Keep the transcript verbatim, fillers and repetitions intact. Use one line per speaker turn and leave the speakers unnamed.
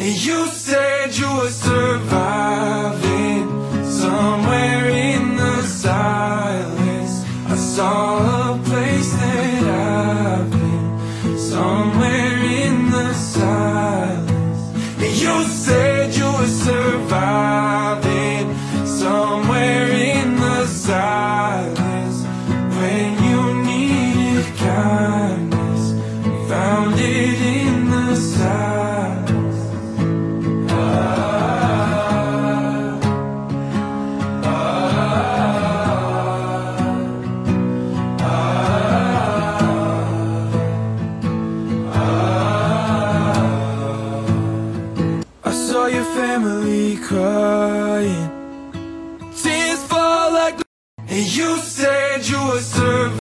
And you said you were surviving somewhere in the silence. I saw a place that I've been, somewhere in the silence. And you said you were surviving somewhere in the silence. When you needed kindness, found it in the silence. I saw your family crying,